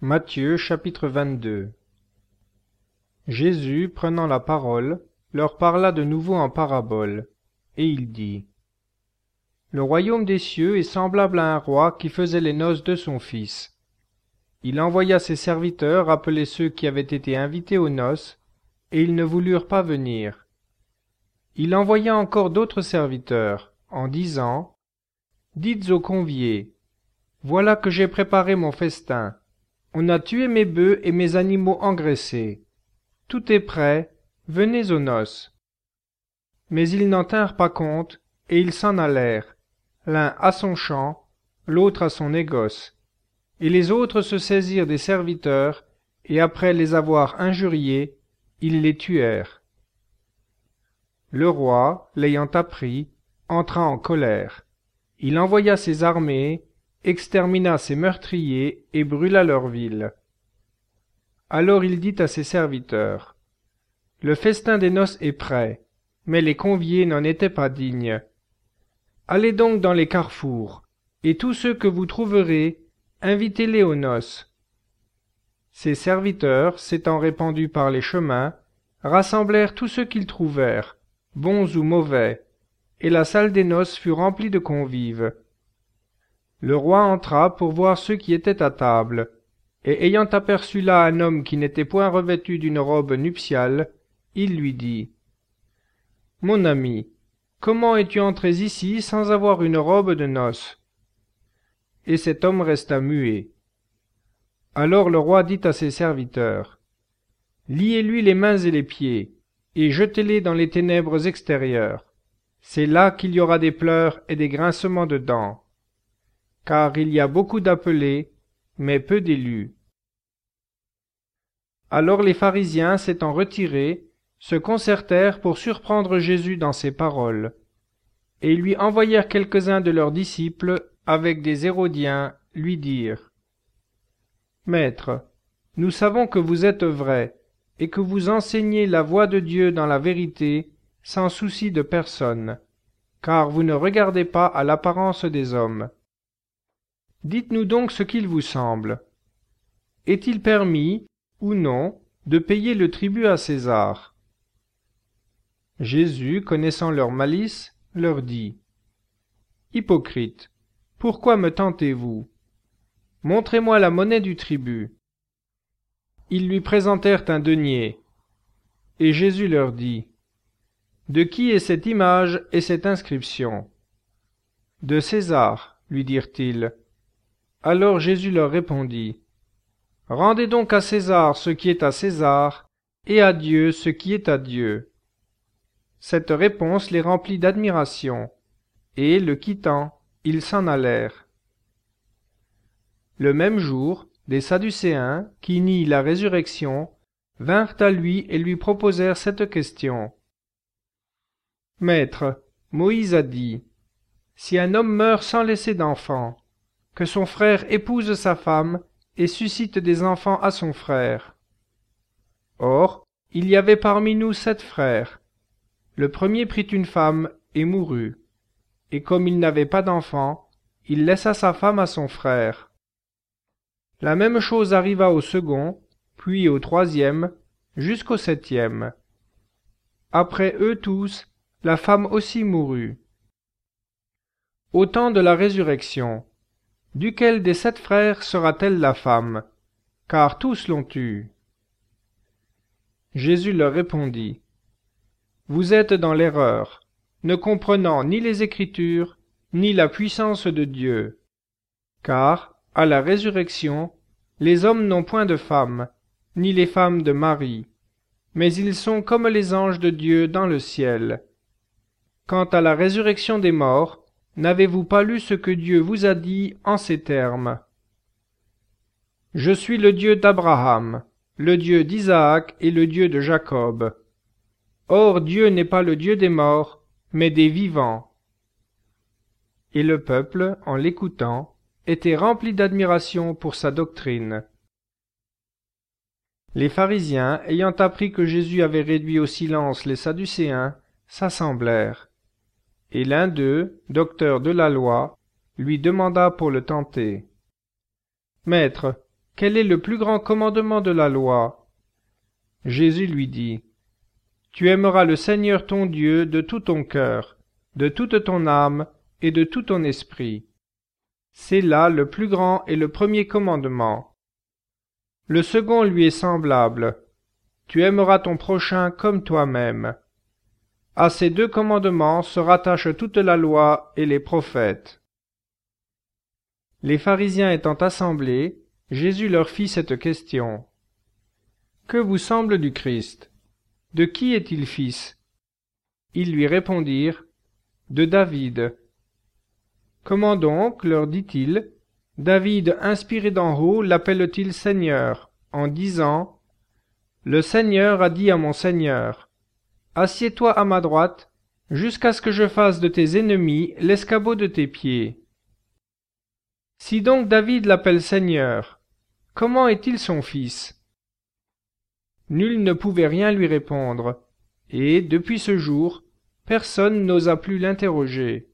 Matthieu chapitre 22. Jésus, prenant la parole, leur parla de nouveau en parabole, et il dit : Le royaume des cieux est semblable à un roi qui faisait les noces de son fils. Il envoya ses serviteurs appeler ceux qui avaient été invités aux noces, et ils ne voulurent pas venir. Il envoya encore d'autres serviteurs, en disant : Dites aux conviés : Voilà que j'ai préparé mon festin. On a tué mes bœufs et mes animaux engraissés. Tout est prêt, venez aux noces. Mais ils n'en tinrent pas compte, et ils s'en allèrent, l'un à son champ, l'autre à son négoce. Et les autres se saisirent des serviteurs, et après les avoir injuriés, ils les tuèrent. Le roi, l'ayant appris, entra en colère. Il envoya ses armées, extermina ses meurtriers et brûla leur ville. Alors il dit à ses serviteurs : Le festin des noces est prêt, mais les conviés n'en étaient pas dignes. Allez donc dans les carrefours, et tous ceux que vous trouverez, invitez-les aux noces. Ses serviteurs, s'étant répandus par les chemins, rassemblèrent tous ceux qu'ils trouvèrent, bons ou mauvais, et la salle des noces fut remplie de convives. Le roi entra pour voir ceux qui étaient à table, et ayant aperçu là un homme qui n'était point revêtu d'une robe nuptiale, il lui dit : Mon ami, comment es-tu entré ici sans avoir une robe de noces ? Et cet homme resta muet. Alors le roi dit à ses serviteurs : Liez-lui les mains et les pieds, et jetez-les dans les ténèbres extérieures. C'est là qu'il y aura des pleurs et des grincements de dents. Car il y a beaucoup d'appelés, mais peu d'élus. Alors les pharisiens, s'étant retirés, se concertèrent pour surprendre Jésus dans ses paroles. Et ils lui envoyèrent quelques-uns de leurs disciples, avec des Hérodiens, lui dire : Maître, nous savons que vous êtes vrai, et que vous enseignez la voie de Dieu dans la vérité, sans souci de personne, car vous ne regardez pas à l'apparence des hommes. Dites-nous donc ce qu'il vous semble. Est-il permis, ou non, de payer le tribut à César ? Jésus, connaissant leur malice, leur dit : Hypocrites, pourquoi me tentez-vous ? Montrez-moi la monnaie du tribut. Ils lui présentèrent un denier. Et Jésus leur dit : De qui est cette image et cette inscription ? De César, lui dirent-ils. Alors Jésus leur répondit : Rendez donc à César ce qui est à César, et à Dieu ce qui est à Dieu. Cette réponse les remplit d'admiration, et, le quittant, ils s'en allèrent. Le même jour, des Sadducéens, qui nient la résurrection, vinrent à lui et lui proposèrent cette question. Maître, Moïse a dit : Si un homme meurt sans laisser d'enfant, que son frère épouse sa femme et suscite des enfants à son frère. Or, il y avait parmi nous 7 frères. Le premier prit une femme et mourut. Et comme il n'avait pas d'enfant, il laissa sa femme à son frère. La même chose arriva au second, puis au troisième, jusqu'au 7e. Après eux tous, la femme aussi mourut. Au temps de la résurrection, duquel des 7 frères sera-t-elle la femme ? Car tous l'ont eue. Jésus leur répondit : Vous êtes dans l'erreur, ne comprenant ni les Écritures, ni la puissance de Dieu. Car, à la résurrection, les hommes n'ont point de femme, ni les femmes de mari, mais ils sont comme les anges de Dieu dans le ciel. Quant à la résurrection des morts, n'avez-vous pas lu ce que Dieu vous a dit en ces termes ? Je suis le Dieu d'Abraham, le Dieu d'Isaac et le Dieu de Jacob. Or Dieu n'est pas le Dieu des morts, mais des vivants. Et le peuple, en l'écoutant, était rempli d'admiration pour sa doctrine. Les pharisiens, ayant appris que Jésus avait réduit au silence les Sadducéens, s'assemblèrent. Et l'un d'eux, docteur de la loi, lui demanda pour le tenter : Maître, quel est le plus grand commandement de la loi? Jésus lui dit, Tu aimeras le Seigneur ton Dieu de tout ton cœur, de toute ton âme et de tout ton esprit. C'est là le plus grand et le premier commandement. Le second lui est semblable. Tu aimeras ton prochain comme toi-même. À ces deux commandements se rattache toute la loi et les prophètes. Les pharisiens étant assemblés, Jésus leur fit cette question. Que vous semble du Christ? De qui est-il fils? Ils lui répondirent, De David. Comment donc, leur dit-il, David, inspiré d'en haut, l'appelle-t-il Seigneur, en disant, Le Seigneur a dit à mon Seigneur, Assieds-toi à ma droite, jusqu'à ce que je fasse de tes ennemis l'escabeau de tes pieds. Si donc David l'appelle Seigneur, comment est-il son fils? Nul ne pouvait rien lui répondre, et, depuis ce jour, personne n'osa plus l'interroger.